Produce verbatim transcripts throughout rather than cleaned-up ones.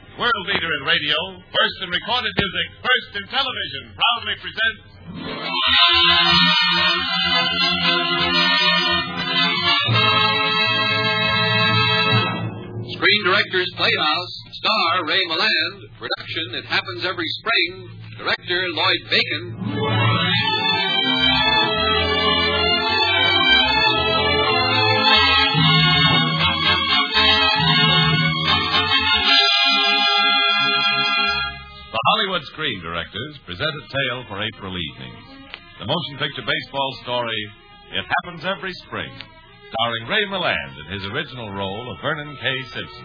world leader in radio, first in recorded music, first in television, proudly presents... Screen Directors Playhouse, star Ray Milland, production It Happens Every Spring, director Lloyd Bacon. The Hollywood Screen Directors present a tale for April evenings. The motion picture baseball story, It Happens Every Spring, starring Ray Milland in his original role of Vernon K. Simpson.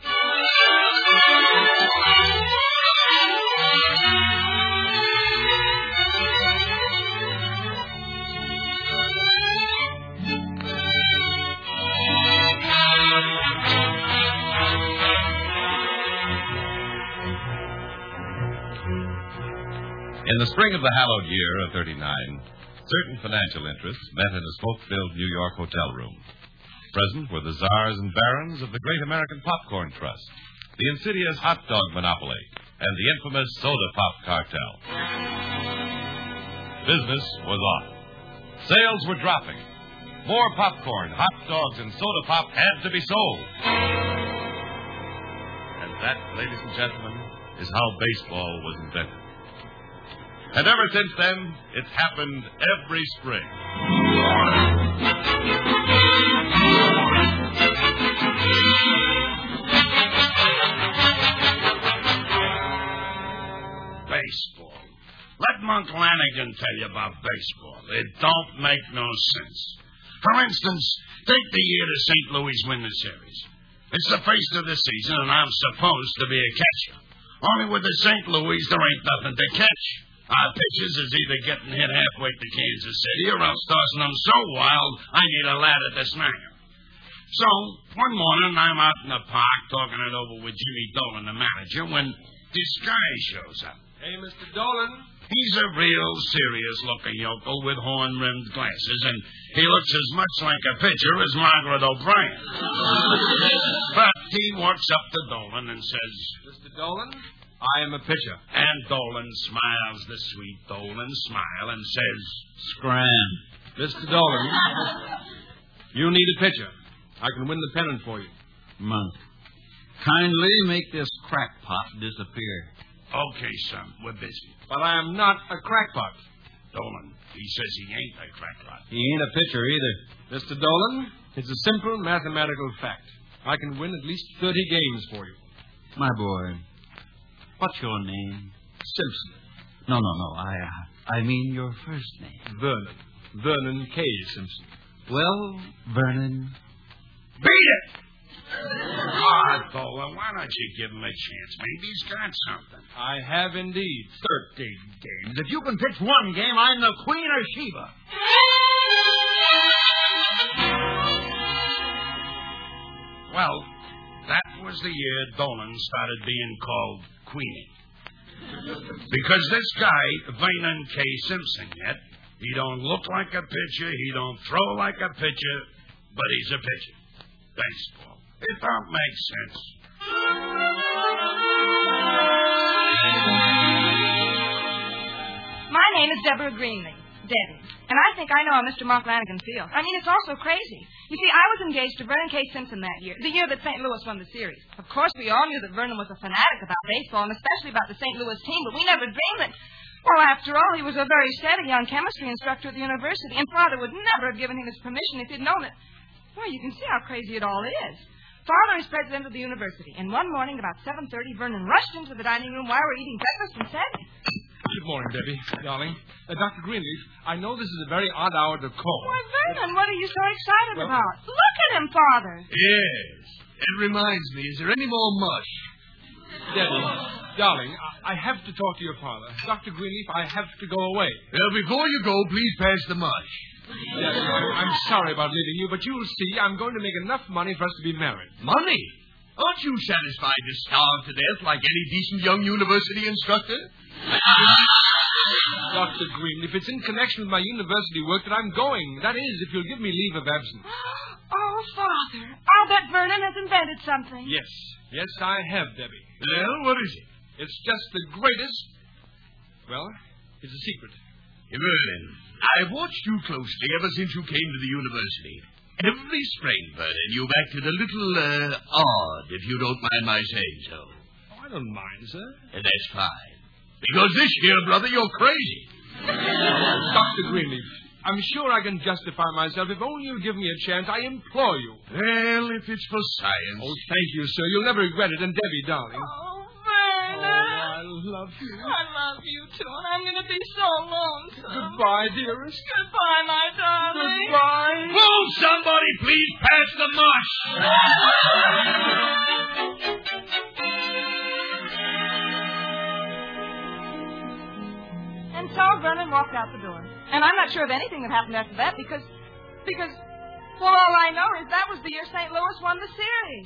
In the spring of the hallowed year of thirty-nine, certain financial interests met in a smoke-filled New York hotel room. Present were the czars and barons of the Great American Popcorn Trust, the insidious hot dog monopoly, and the infamous soda pop cartel. Business was on. Sales were dropping. More popcorn, hot dogs, and soda pop had to be sold. And that, ladies and gentlemen, is how baseball was invented. And ever since then, it's happened every spring. Baseball. Let Monk Lanigan tell you about baseball. It don't make no sense. For instance, take the year the Saint Louis win the series. It's the first of the season, and I'm supposed to be a catcher. Only with the Saint Louis, there ain't nothing to catch. Our pitchers is either getting hit halfway to Kansas City or else tossing them so wild I need a ladder to snag them. So, one morning I'm out in the park talking it over with Jimmy Dolan, the manager, when this guy shows up. Hey, Mister Dolan. He's a real serious-looking yokel with horn-rimmed glasses, and he looks as much like a pitcher as Margaret O'Brien. But he walks up to Dolan and says, Mister Dolan, I am a pitcher. And Dolan smiles the sweet Dolan smile and says, Scram. Mister Dolan, you need a pitcher. I can win the pennant for you. Monk, kindly make this crackpot disappear. Okay, son, we're busy. But I am not a crackpot. Dolan, he says he ain't a crackpot. He ain't a pitcher either. Mister Dolan, it's a simple mathematical fact. I can win at least thirty games for you. My boy, what's your name? Simpson. No, no, no. I uh, I mean your first name. Vernon. Vernon K. Simpson. Well, Vernon. Beat it! Ah, Dolan, why don't you give him a chance? Maybe he's got something. I have indeed. Thirteen games. If you can pitch one game, I'm the Queen of Sheba. Well, that was the year Dolan started being called Queenie. Because this guy, Vernon K. Simpson, yet, he don't look like a pitcher, he don't throw like a pitcher, but he's a pitcher. Baseball. It don't make sense. My name is Deborah Greenlee, Debbie, and I think I know how Mister Mark Lanigan feels. I mean, it's all so crazy. You see, I was engaged to Vernon K. Simpson that year, the year that Saint Louis won the series. Of course, we all knew that Vernon was a fanatic about baseball, and especially about the Saint Louis team, but we never dreamed that... Well, after all, he was a very steady young chemistry instructor at the university, and Father would never have given him his permission if he'd known it. Well, you can see how crazy it all is. Father is president of the university, and one morning about seven thirty, Vernon rushed into the dining room while we were eating breakfast and said... Good morning, Debbie, darling. Uh, Doctor Greenleaf, I know this is a very odd hour to call. Why, Vernon, what are you so excited well, about? Look at him, Father. Yes. It reminds me, is there any more mush? Debbie, darling, I, I have to talk to your father. Doctor Greenleaf, I have to go away. Well, before you go, please pass the mush. Debbie, I'm, I'm sorry about leaving you, but you'll see I'm going to make enough money for us to be married. Money? Aren't you satisfied to starve to death like any decent young university instructor? Doctor Greenleaf, it's in connection with my university work that I'm going. That is, if you'll give me leave of absence. Oh, Father, I'll bet Vernon has invented something. Yes. Yes, I have, Debbie. Well, what is it? It's just the greatest... Well, it's a secret. Vernon, I've watched you closely ever since you came to the university. Every spring, Vernon, you've acted a little, uh, odd, if you don't mind my saying so. Oh, I don't mind, sir. And that's fine. Because this year, brother, you're crazy. Doctor Greenleaf, I'm sure I can justify myself. If only you'll give me a chance, I implore you. Well, if it's for science. Oh, thank you, sir. You'll never regret it. And Debbie, darling. Oh, Vernon. Oh, I love you. I love you, too, and I'm going to be so lonesome. Goodbye, dearest. Goodbye, my darling. Goodbye. Will somebody please pass the mush? And so Vernon walked out the door. And I'm not sure of anything that happened after that because, because, well, all I know is that was the year Saint Louis won the series.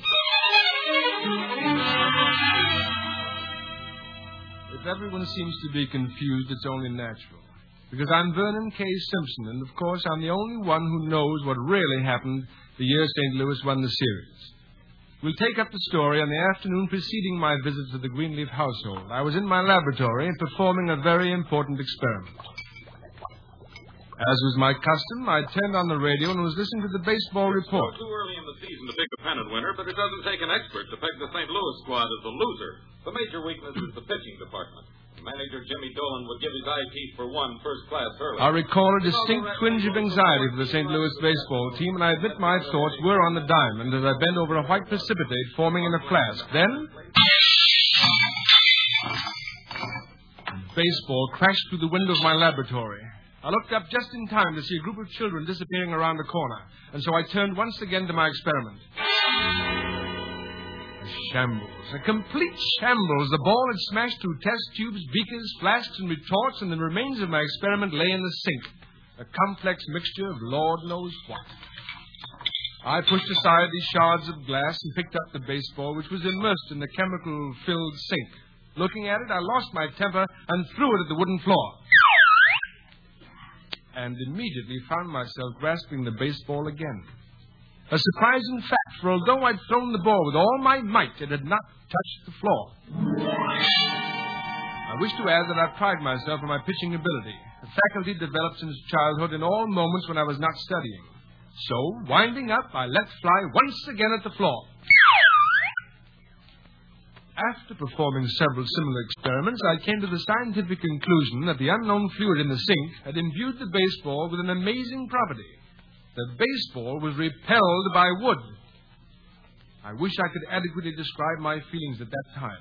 If everyone seems to be confused, it's only natural. Because I'm Vernon K. Simpson, and of course I'm the only one who knows what really happened the year Saint Louis won the series. We'll take up the story on the afternoon preceding my visit to the Greenleaf household. I was in my laboratory performing a very important experiment. As was my custom, I turned on the radio and was listening to the baseball report. It's still too early in the season to pick a pennant winner, but it doesn't take an expert to peg the Saint Louis squad as the loser. The major weakness is the pitching department. Manager Jimmy Dolan would give his eye teeth for one first-class early. I recall a distinct twinge of anxiety for the Saint Louis baseball team, and I admit my thoughts were on the diamond as I bent over a white precipitate forming in a flask. Then, baseball crashed through the window of my laboratory. I looked up just in time to see a group of children disappearing around a corner, and so I turned once again to my experiment. A shambles, a complete shambles. The ball had smashed through test tubes, beakers, flasks, and retorts, and the remains of my experiment lay in the sink. A complex mixture of Lord knows what. I pushed aside these shards of glass and picked up the baseball, which was immersed in the chemical-filled sink. Looking at it, I lost my temper and threw it at the wooden floor. And immediately found myself grasping the baseball again. A surprising fact, for although I'd thrown the ball with all my might, it had not touched the floor. I wish to add that I pride myself on my pitching ability, a faculty developed since childhood in all moments when I was not studying. So, winding up, I let fly once again at the floor. After performing several similar experiments, I came to the scientific conclusion that the unknown fluid in the sink had imbued the baseball with an amazing property. The baseball was repelled by wood. I wish I could adequately describe my feelings at that time.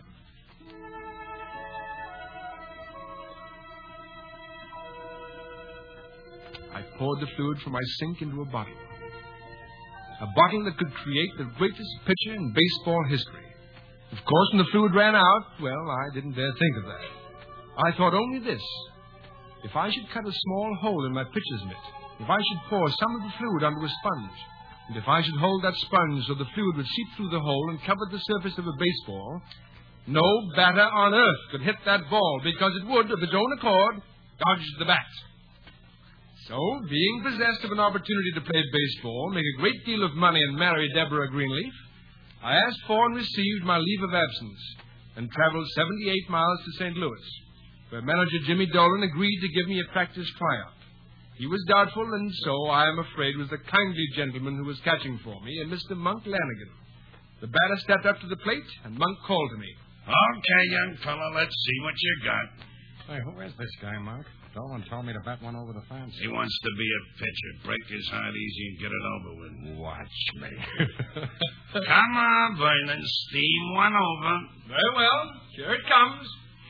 I poured the fluid from my sink into a bottle. A bottle that could create the greatest pitcher in baseball history. Of course, when the fluid ran out, well, I didn't dare think of that. I thought only this. If I should cut a small hole in my pitcher's mitt, if I should pour some of the fluid onto a sponge, and if I should hold that sponge so the fluid would seep through the hole and cover the surface of a baseball, no batter on earth could hit that ball because it would, of its own accord, dodge the bat. So, being possessed of an opportunity to play baseball, make a great deal of money, and marry Deborah Greenleaf, I asked for and received my leave of absence and traveled seventy-eight miles to Saint Louis, where manager Jimmy Dolan agreed to give me a practice tryout. He was doubtful, and so, I am afraid, was the kindly gentleman who was catching for me, a Mister Monk Lanigan. The batter stepped up to the plate, and Monk called to me. Okay, young fella, let's see what you got. Hey, who is this guy, Monk? Dolan told me to bat one over the fence. He wants to be a pitcher. Break his heart easy and get it over with. Watch me. Come on, Vernon. Steam one over. Very well. Here it comes.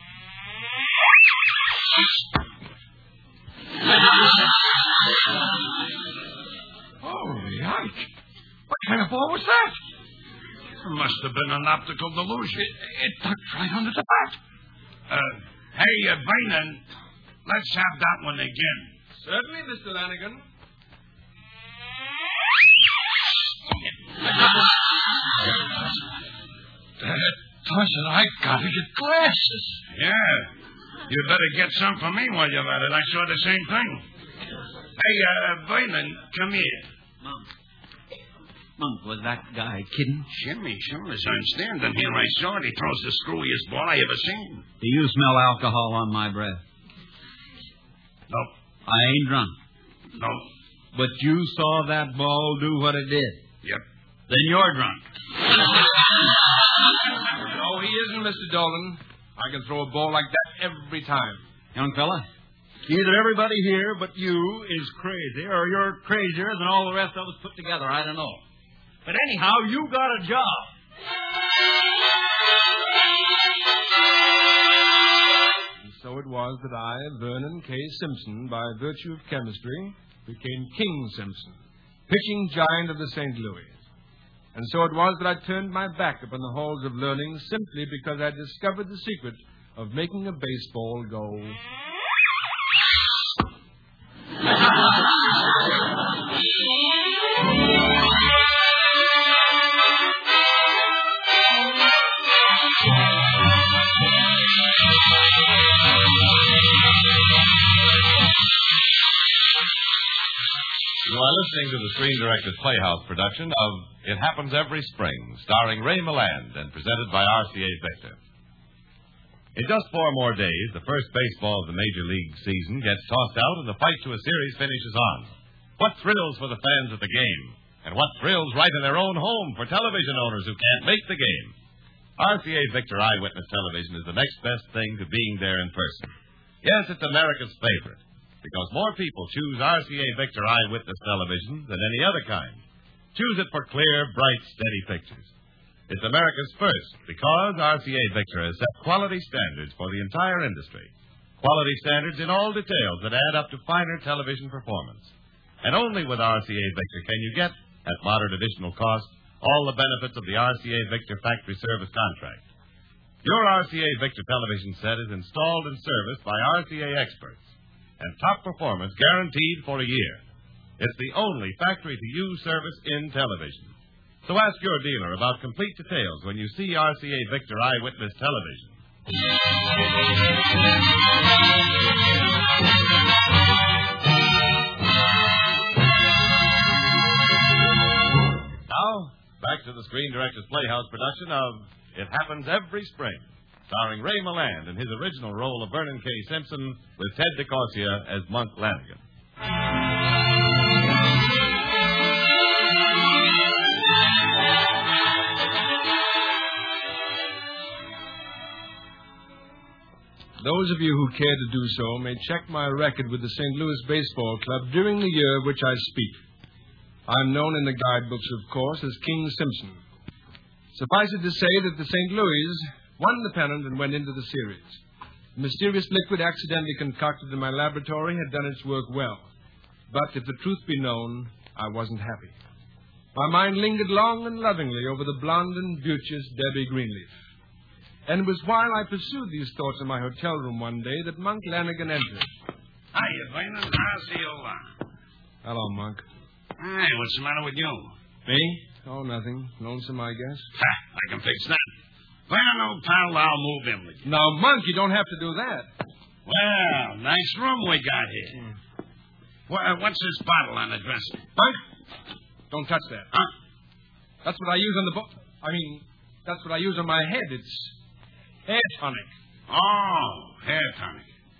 Holy Ike. What kind of ball was that? It must have been an optical delusion. It, it ducked right under the bat. Uh, hey, uh, Vernon, let's have that one again. Certainly, Mister Lanigan. Dawson, I gotta get glasses. Yeah. You better get some for me while you're at it. I saw the same thing. Hey, uh, Vernon, come here. Mom. Monk, was that guy kidding? Jimmy, sure as I'm standing here, I saw it. He throws the screwiest ball I ever seen. Do you smell alcohol on my breath? Nope. I ain't drunk. Nope. But you saw that ball do what it did. Yep. Then you're drunk. No, he isn't, Mister Dolan. I can throw a ball like that every time. Young fella, either everybody here but you is crazy, or you're crazier than all the rest of us put together. I don't know. But anyhow, you got a job. And so it was that I, Vernon K. Simpson, by virtue of chemistry, became King Simpson, pitching giant of the Saint Louis. And so it was that I turned my back upon the halls of learning simply because I discovered the secret of making a baseball go. You are listening to the Screen Director's Playhouse production of It Happens Every Spring, starring Ray Milland and presented by R C A Victor. In just four more days, the first baseball of the Major League season gets tossed out and the fight to a series finishes on. What thrills for the fans of the game, and what thrills right in their own home for television owners who can't make the game. R C A Victor Eyewitness Television is the next best thing to being there in person. Yes, it's America's favorite, because more people choose R C A Victor Eyewitness Television than any other kind. Choose it for clear, bright, steady pictures. It's America's first because R C A Victor has set quality standards for the entire industry. Quality standards in all details that add up to finer television performance. And only with R C A Victor can you get, at moderate additional cost, all the benefits of the R C A Victor factory service contract. Your R C A Victor television set is installed and serviced by R C A experts, and top performance guaranteed for a year. It's the only factory-to-use service in television. So ask your dealer about complete details when you see R C A Victor Eyewitness Television. Now, back to the Screen Director's Playhouse production of It Happens Every Spring, starring Ray Milland in his original role of Vernon K. Simpson with Ted DeCorsia as Monk Lanigan. Those of you who care to do so may check my record with the Saint Louis Baseball Club during the year of which I speak. I'm known in the guidebooks, of course, as King Simpson. Suffice it to say that the Saint Louis won the pennant and went into the series. The mysterious liquid accidentally concocted in my laboratory had done its work well. But if the truth be known, I wasn't happy. My mind lingered long and lovingly over the blonde and beauteous Debbie Greenleaf. And it was while I pursued these thoughts in my hotel room one day that Monk Lanigan entered. Hiya, Vernon. How's the old lot? Hello, Monk. Hey, what's the matter with you? Me? Oh, nothing. Lonesome, I guess. Ha, I can fix that. Vernon, old pal, I'll move in with you. Now, Monk, you don't have to do that. Well, nice room we got here. Mm. Well, what's this bottle on the dresser? Monk, don't touch that. Huh? That's what I use on the bo- I mean, that's what I use on my head. It's hair tonic. Oh, hair tonic.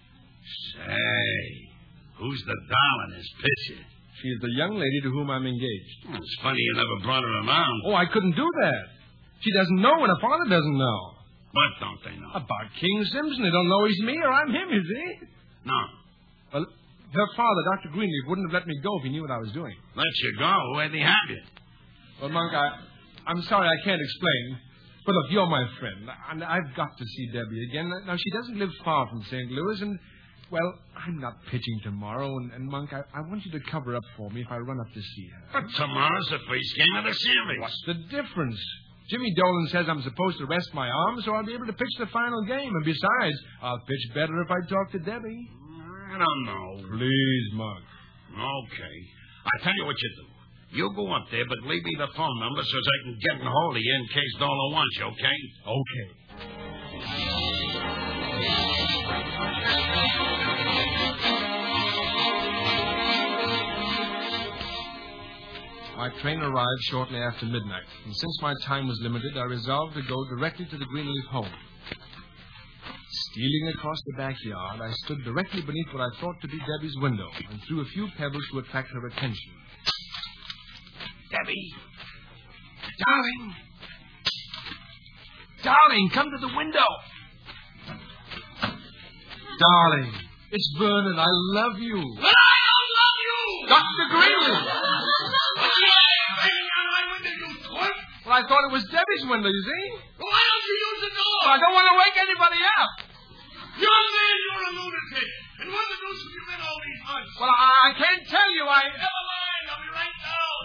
Say, who's the doll in this picture? She's the young lady to whom I'm engaged. Oh, it's funny you never brought her around. Oh, I couldn't do that. She doesn't know and her father doesn't know. What don't they know? About King Simpson. They don't know he's me or I'm him, you see? No. Well, her father, Doctor Greenleaf, wouldn't have let me go if he knew what I was doing. Let you go? Where'd he have you? Well, Monk, I, I'm sorry I can't explain. But look, you're my friend, and I've got to see Debbie again. Now, she doesn't live far from Saint Louis, and, well, I'm not pitching tomorrow, and, and Monk, I, I want you to cover up for me if I run up to see her. But tomorrow's the first game of the series. What's the difference? Jimmy Dolan says I'm supposed to rest my arm, so I'll be able to pitch the final game. And besides, I'll pitch better if I talk to Debbie. I don't know. Please, Monk. Okay. I'll tell you what you do. You go up there, but leave me the phone number so I can get in hold of you in case Dolan wants you, okay? Okay. My train arrived shortly after midnight, and since my time was limited, I resolved to go directly to the Greenleaf home. Stealing across the backyard, I stood directly beneath what I thought to be Debbie's window and threw a few pebbles to attract her attention. Debbie! Darling! Darling, come to the window! Darling, it's Vernon. I love you. But I don't love you! Doctor Greenleaf! What's the matter? Banging on my window, you twerp! Well, I thought it was Debbie's window, you see? Well, why don't you use the door? Well, I don't want to wake anybody up. Young man, you're a lunatic. And what the deuce have you been all these months? Well, I, I can't tell you. I... Never mind. I'll be right down.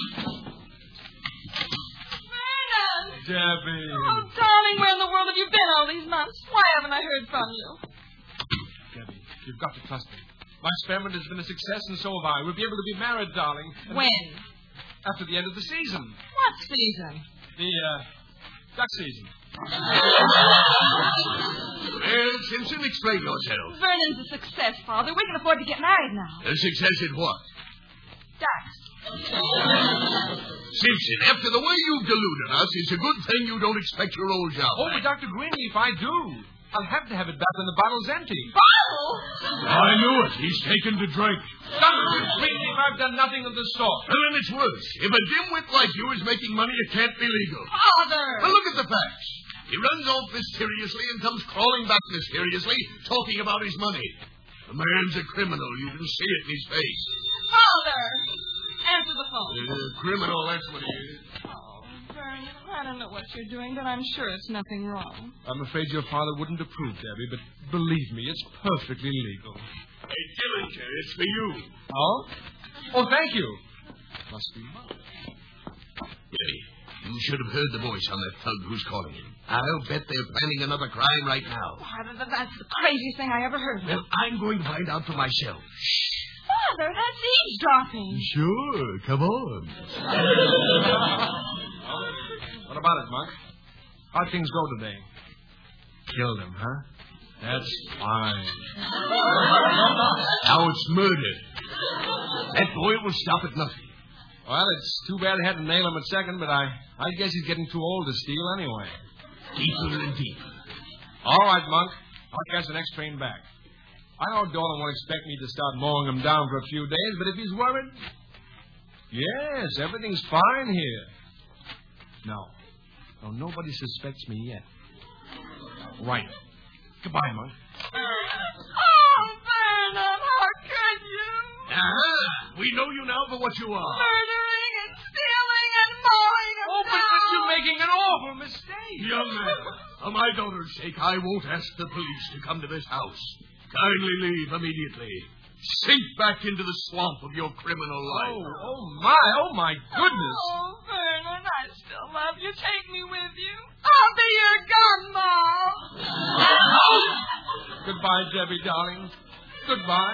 Vernon! Debbie. Oh, darling, where in the world have you been all these months? Why haven't I heard from you? Debbie, you've got to trust me. My experiment has been a success, and so have I. We'll be able to be married, darling. When? After the end of the season. What season? The, uh, duck season. Well, Simpson, explain yourself. Vernon's a success, Father. We can afford to get married now. A success in what? Ducks. Simpson, after the way you've deluded us, it's a good thing you don't expect your old job. Oh, but Doctor Greenleaf, I do. I'll have to have it back when the bottle's empty. Bottle? I knew it. He's taken to drink. Doctor Greenleaf, I've done nothing of the sort. Well, then it's worse. If a dimwit like you is making money, it can't be legal. Father! Well, look at the facts. He runs off mysteriously and comes crawling back mysteriously, talking about his money. The man's a criminal. You can see it in his face. Father! Answer the phone. Uh, criminal, that's what he is. Oh, Vernon, I don't know what you're doing, but I'm sure it's nothing wrong. I'm afraid your father wouldn't approve, Debbie, but believe me, it's perfectly legal. Hey, Dillinger, it's for you. Oh? Oh, thank you. Must be mine. Debbie, you should have heard the voice on that thug who's calling him. I'll bet they're planning another crime right now. Why, th- th- that's the craziest thing I ever heard of. Well, I'm going to find out for myself. Father, that's eavesdropping. Sure, come on. What about it, Monk? How'd things go today? Killed him, huh? That's fine. Now it's murder. That boy will stop at nothing. Well, it's too bad I had to nail him at second, but I, I guess he's getting too old to steal anyway. Deeper and deeper. All right, Monk. I'll catch the next train back. I know Dolan won't expect me to start mowing him down for a few days, but if he's worried... Yes, everything's fine here. No. No, nobody suspects me yet. Right. Goodbye, Monk. Oh, Vernon, how could you? Uh-huh. We know you now for what you are. Murdering and stealing and mowing him Oh, but, down. but you're making an awful mistake. Young man, for my daughter's sake, I won't ask the police to come to this house. Kindly leave immediately. Sink back into the swamp of your criminal life. Oh, oh, my, oh, my goodness. Oh, Vernon, I still love you. Take me with you. I'll be your gun, Mom. Goodbye, Debbie, darling. Goodbye.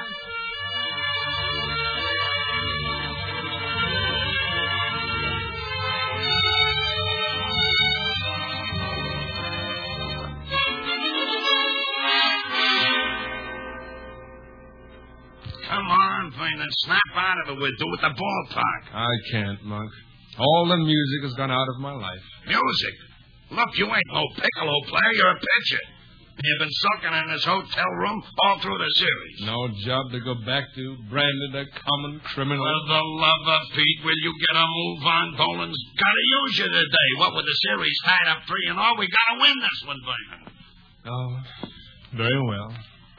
Come on, Vernon. Snap out of it. We'll do it at the ballpark. I can't, Monk. All the music has gone out of my life. Music? Look, you ain't no piccolo player. You're a pitcher. You've been sulking in this hotel room all through the series. No job to go back to. Branded a common criminal. For the love of Pete, will you get a move on? Dolan's got to use you today. What with the series tied up three and all, we got to win this one, Vernon. Oh, very well.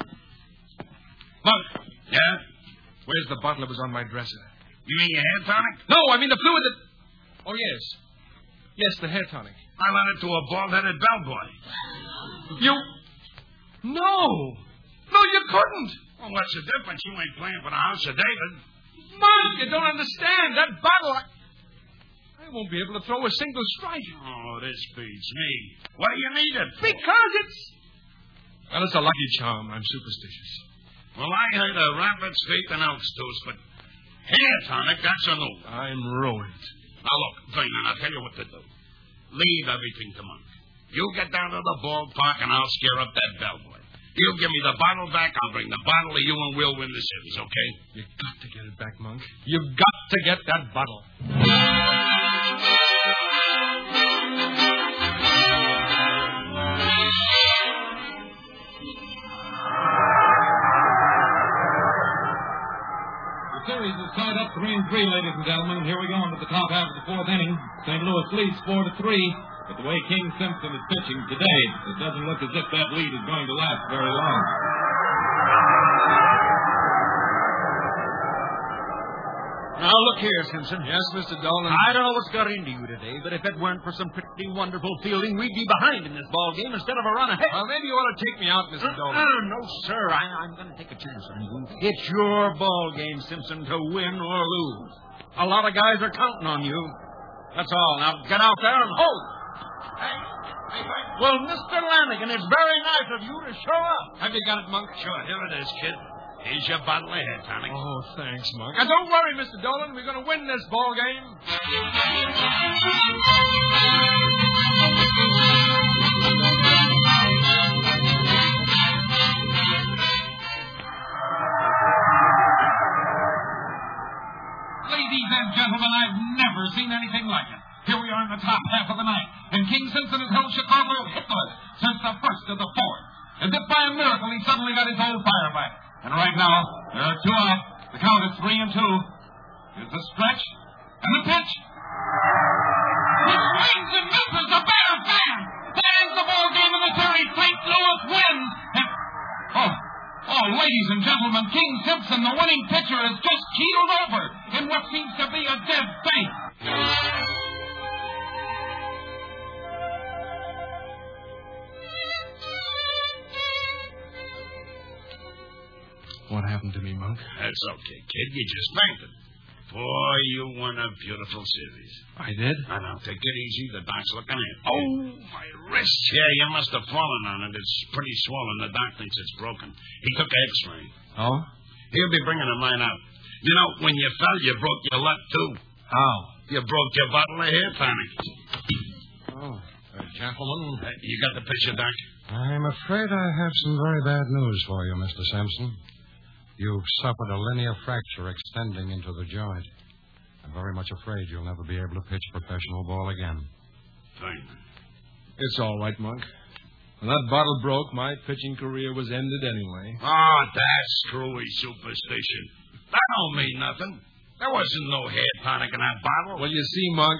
Monk. Yeah? Where's the bottle that was on my dresser? You mean your hair tonic? No, I mean the fluid that... Oh, yes. Yes, the hair tonic. I lent it to a bald-headed bellboy. You... No. No, you couldn't. Well, what's the difference? You ain't playing for the house of David. Monk, you don't understand. That bottle... I... I won't be able to throw a single strike. Oh, this beats me. Why do you need it? Because it's... Well, it's a lucky charm. I'm superstitious. Well, I heard of rabbit's feet and elk's tooth, but hair tonic, that's a new. I'm ruined. Now, look, Vernon, I'll tell you what to do. Leave everything to Monk. You get down to the ballpark, and I'll scare up that bellboy. You give me the bottle back, I'll bring the bottle to you, and we'll win the series, okay? You've got to get it back, Monk. You've got to get that bottle. The series is tied up three and three, ladies and gentlemen. Here we go into the top half of the fourth inning. Saint Louis leads four to three. But the way King Simpson is pitching today, it doesn't look as if that lead is going to last very long. Now, look here, Simpson. Yes, Mister Dolan. I don't know what's got into you today, but if it weren't for some pretty wonderful fielding, we'd be behind in this ball game instead of a run ahead. Well, maybe you ought to take me out, Mister Uh, Dolan. uh, no, sir. I, I'm going to take a chance on you. It's your ball game, Simpson, to win or lose. A lot of guys are counting on you. That's all. Now, get out there and hold. Hey, hey, hey. Well, Mister Lanigan, it's very nice of you to show up. Have you got it, Monk? Sure, here it is, kid. Here's your bottle of hair tonic. Oh, thanks, Monk. And don't worry, Mister Dolan. We're going to win this ball game. Ladies and gentlemen, I've never seen anything like it. Here we are in the top half of the ninth, and King Simpson has held Chicago hitless since the first of the fourth. As if by a miracle, he suddenly got his old fire back. And right now, there are two out. The count is three and two. Here's the stretch and the pitch. He swings and misses the Bears fan. That ends the ball game in the series. Saint Louis wins. And, oh, oh, ladies and gentlemen, King Simpson, the winning pitcher, has just keeled over in what seems to be a dead faint. What happened to me, Monk? That's okay, kid. You just fainted. Boy, you won a beautiful series. I did? Now, now, take it easy. The doc's looking at you. Oh, my wrist. Yeah, you must have fallen on it. It's pretty swollen. The doc thinks it's broken. He took an x-ray. Oh? He'll be bringing a mine out. You know, when you fell, you broke your luck, too. How? You broke your bottle of hair tonic. Oh, uh, gentlemen. Uh, you got the picture, Doc? I'm afraid I have some very bad news for you, Mister Simpson. You've suffered a linear fracture extending into the joint. I'm very much afraid you'll never be able to pitch professional ball again. Fine. It's all right, Monk. When that bottle broke, my pitching career was ended anyway. Oh, that's screwy superstition. That don't mean nothing. There wasn't no hair tonic in that bottle. Well, you see, Monk.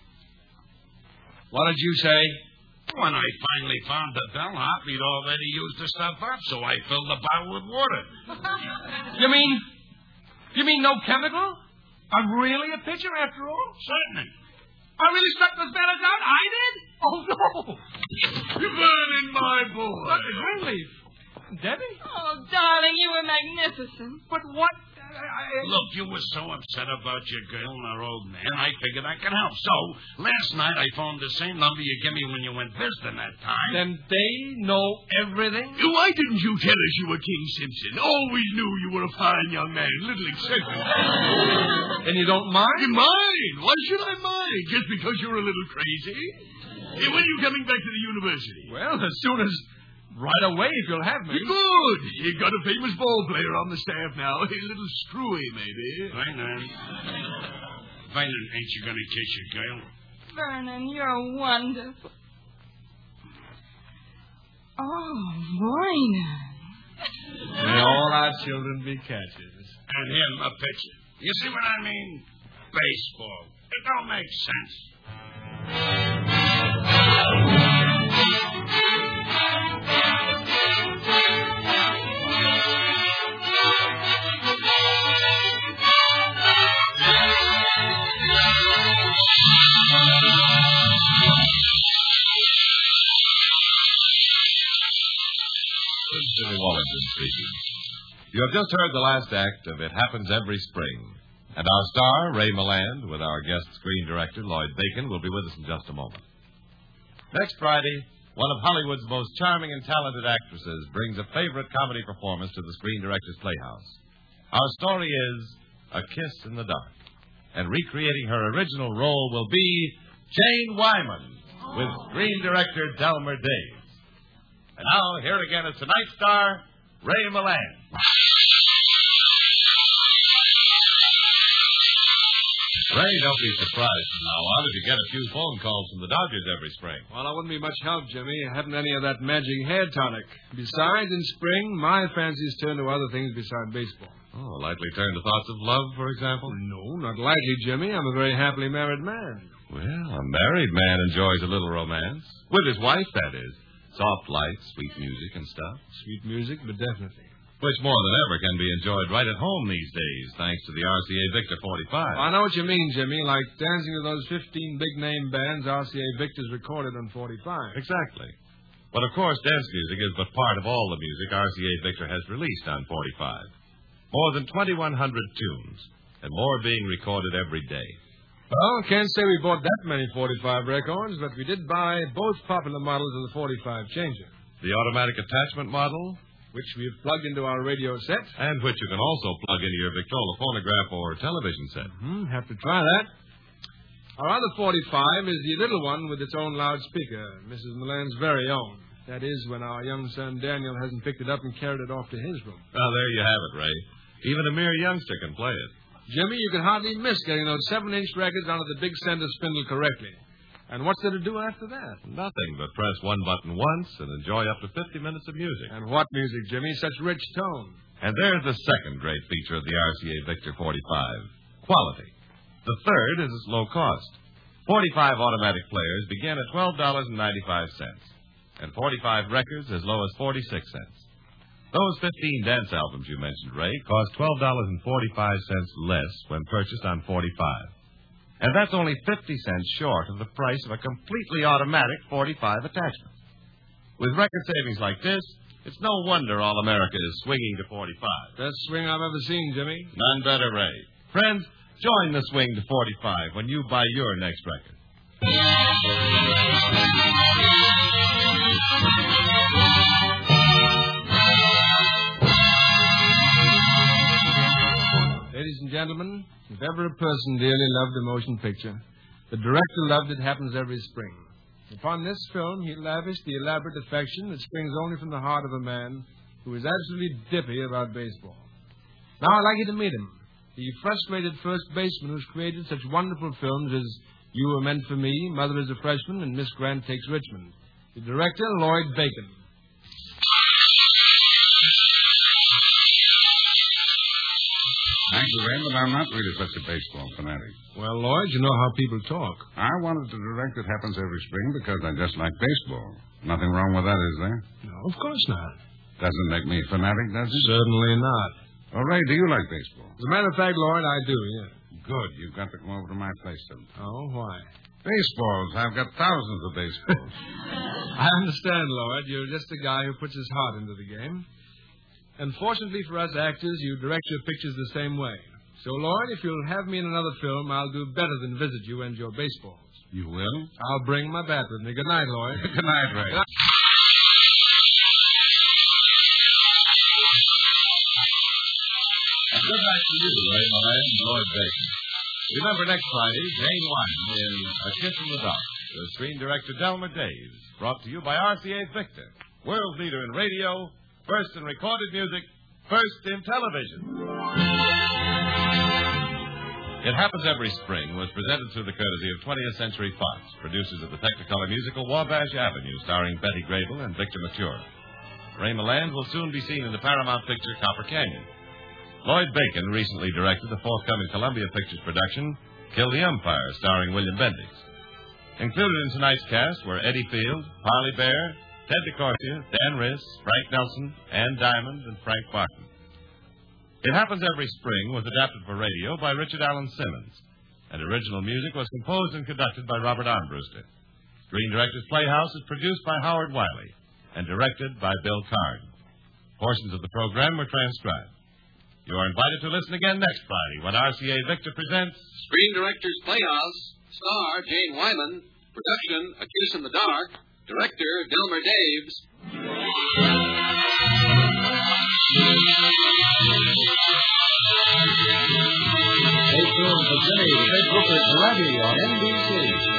What did you say? When I finally found the bellhop, he'd already used the stuff up, so I filled the bottle with water. You mean, you mean no chemical? I'm really a pitcher after all? Certainly. I really struck those batters out? I did? Oh, no. You're burning my boy. Doctor Greenleaf. Debbie? Oh, darling, you were magnificent. But what? I, I... Look, you were so upset about your girl and our old man, I figured I could help. So, last night I phoned the same number you gave me when you went visiting that time. Then they know everything? Why didn't you tell us you were King Simpson? Always knew you were a fine young man, little eccentric. And you don't mind? You mind? Why should I mind? Just because you're a little crazy? Hey, when are you coming back to the university? Well, as soon as... Right away, if you'll have me. Good. You've got a famous ball player on the staff now. A little screwy, maybe. Vernon. Vernon, ain't you going to kiss your girl? Vernon, you're wonderful. Oh, Vernon. May all our children be catchers. And him a pitcher. You see what I mean? Baseball. It don't make sense. Jimmy Wallington speaking. You have just heard the last act of It Happens Every Spring. And our star, Ray Milland, with our guest screen director, Lloyd Bacon, will be with us in just a moment. Next Friday, one of Hollywood's most charming and talented actresses brings a favorite comedy performance to the Screen Directors Playhouse. Our story is A Kiss in the Dark. And recreating her original role will be Jane Wyman, with Screen Director Delmer Daves. And now, here again is tonight's star, Ray Milland. Ray, don't be surprised from now on if you get a few phone calls from the Dodgers every spring. Well, I wouldn't be much help, Jimmy. I haven't any of that magic hair tonic. Besides, in spring, my fancies turn to other things besides baseball. Oh, lightly turn to thoughts of love, for example? No, not lightly, Jimmy. I'm a very happily married man. Well, a married man enjoys a little romance. With his wife, that is. Soft lights, sweet music and stuff. Sweet music, but definitely. Which more than ever can be enjoyed right at home these days, thanks to the R C A Victor forty-five. I know what you mean, Jimmy. Like dancing with those fifteen big-name bands R C A Victor's recorded on forty-five. Exactly. But, of course, dance music is but part of all the music R C A Victor has released on forty-five. More than twenty-one hundred tunes, and more being recorded every day. Well, can't say we bought that many forty-five records, but we did buy both popular models of the forty-five changer. The automatic attachment model, which we've plugged into our radio set. And which you can also plug into your Victrola phonograph or television set. Mm-hmm. Have to try that. Our other forty-five is the little one with its own loudspeaker, Missus Milland's very own. That is, when our young son Daniel hasn't picked it up and carried it off to his room. Well, there you have it, Ray. Even a mere youngster can play it. Jimmy, you can hardly miss getting those seven-inch records onto the big center spindle correctly. And what's there to do after that? Nothing but press one button once and enjoy up to fifty minutes of music. And what music, Jimmy? Such rich tone. And there's the second great feature of the R C A Victor forty-five, quality. The third is its low cost. forty-five automatic players begin at twelve dollars and ninety-five cents, and forty-five records as low as forty-six cents. Those fifteen dance albums you mentioned, Ray, cost twelve dollars and forty-five cents less when purchased on forty-five. And that's only fifty cents short of the price of a completely automatic forty-five attachment. With record savings like this, it's no wonder all America is swinging to forty-five. Best swing I've ever seen, Jimmy. None better, Ray. Friends, join the swing to forty-five when you buy your next record. Ladies and gentlemen, if ever a person dearly loved a motion picture, the director loved It Happens Every Spring. Upon this film, he lavished the elaborate affection that springs only from the heart of a man who is absolutely dippy about baseball. Now I'd like you to meet him, the frustrated first baseman who's created such wonderful films as You Were Meant for Me, Mother is a Freshman, and Miss Grant Takes Richmond. The director, Lloyd Bacon. Thank you, Ray, but I'm not really such a baseball fanatic. Well, Lloyd, you know how people talk. I wanted to direct It Happens Every Spring because I just like baseball. Nothing wrong with that, is there? No, of course not. Doesn't make me a fanatic, does it? Certainly not. Oh, Ray, do you like baseball? As a matter of fact, Lloyd, I do, yeah. Good. You've got to come over to my place sometime. Oh, why? Baseballs. I've got thousands of baseballs. I understand, Lloyd. You're just a guy who puts his heart into the game. And fortunately for us actors, you direct your pictures the same way. So, Lloyd, if you'll have me in another film, I'll do better than visit you and your baseballs. You will? I'll bring my bat with me. Good night, Lloyd. Good night, Ray. Good night. And good night to you, Ray Milland and Lloyd Bacon. Remember, next Friday, Jane Wyman in A Kiss in the Dark, with screen director Delmer Daves, brought to you by R C A Victor, world leader in radio, first in recorded music, first in television. It Happens Every Spring was presented through the courtesy of twentieth Century Fox, producers of the Technicolor musical Wabash Avenue, starring Betty Grable and Victor Matura. Ray Milland will soon be seen in the Paramount picture Copper Canyon. Lloyd Bacon recently directed the forthcoming Columbia Pictures production, Kill the Umpire, starring William Bendix. Included in tonight's cast were Eddie Field, Harley Bear, Ted DeCorsia, Dan Riss, Frank Nelson, Ann Diamond, and Frank Barton. It Happens Every Spring was adapted for radio by Richard Allen Simmons, and original music was composed and conducted by Robert Armbruster. Screen Directors Playhouse is produced by Howard Wiley and directed by Bill Carn. Portions of the program were transcribed. You are invited to listen again next Friday when R C A Victor presents Screen Directors Playhouse, star Jane Wyman, production A Kiss in the Dark, director Delmer Daves. Stay tuned for Jimmy the Big Rupert Ready on N B C.